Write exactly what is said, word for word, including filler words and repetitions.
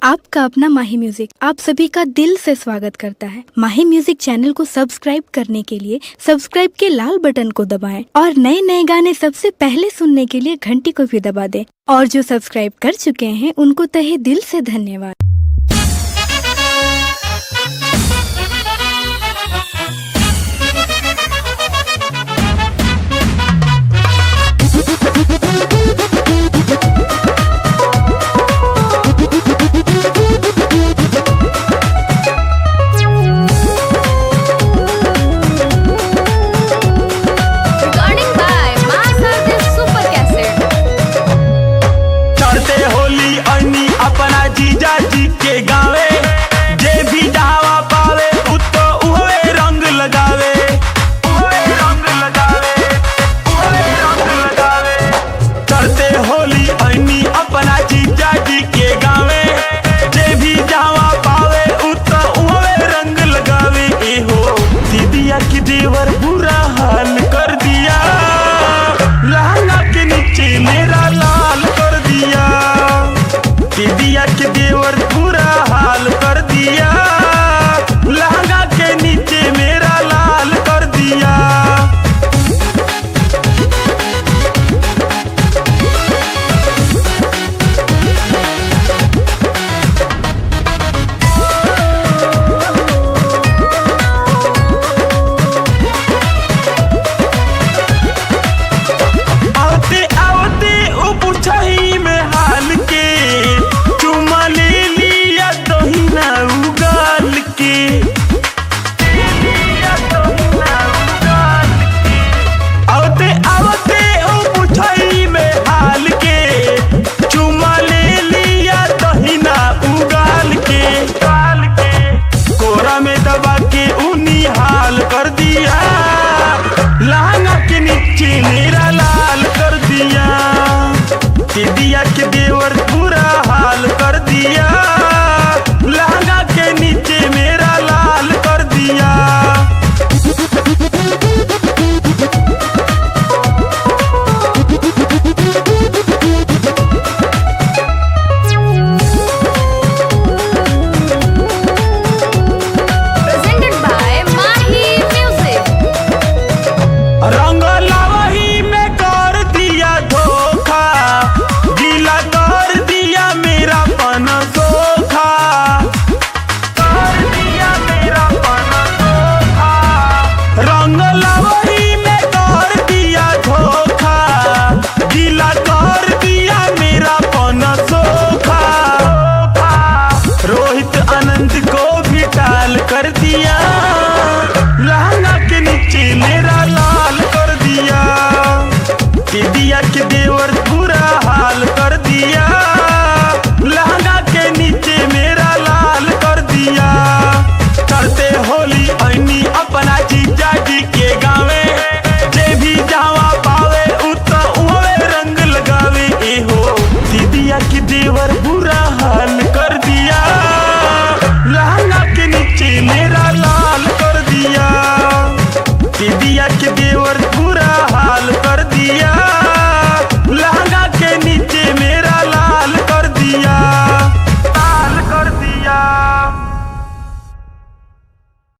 आपका अपना माही म्यूजिक आप सभी का दिल से स्वागत करता है। माही म्यूजिक चैनल को सब्सक्राइब करने के लिए सब्सक्राइब के लाल बटन को दबाएं और नए नए गाने सबसे पहले सुनने के लिए घंटी को भी दबा दें। और जो सब्सक्राइब कर चुके हैं उनको तहे दिल से धन्यवाद। अपना जीजा जी के गावे जे भी दावा पावे उतो उहे रंग लगावे उहे रंग लगावे उहे रंग लगावे। चढ़ते होली ऐनी अपना जीजा जी के गावे जे भी दावा पावे उतो उहे रंग लगावे। ए हो दीदिया की देवर बुरा हाल कर दिया, लहंगा के नीचे मेरा लाल कर दिया। दीदिया के देवर पूरा हाल कर दिया, लहंगा के नीचे मेरा लाल कर दिया। आते आते ओ पूछही में हाल के कर दिया, लहंगा के नीचे मेरा लाल कर दिया। दीदिया के देवर पूरा हाल कर दिया, लहंगा के नीचे मेरा लाल कर दिया। रंग लावही में कर दिया धोखा, गीला कर दिया मेरा पन सोखा, कर दिया मेरा पन सोखा। रंग लावही में कर दिया धोखा, गीला कर दिया मेरा पन सोखा। रोहित आनंद को भी टाल कर दिया, लहंगा के नीचे मेरा लाल कर दिया। दीदिया के देवर पूरा हाल कर दिया, लहंगा के नीचे मेरा लाल कर दिया। चढ़ते होली ऐनी अपना जीजा जी के गावे जे भी जावा पावे उतो उहे रंग लगावे। ए हो दीदिया के देवर बुरा हाल कर दिया, लहंगा के नीचे मेरा लाल कर दिया। दीदिया के देवर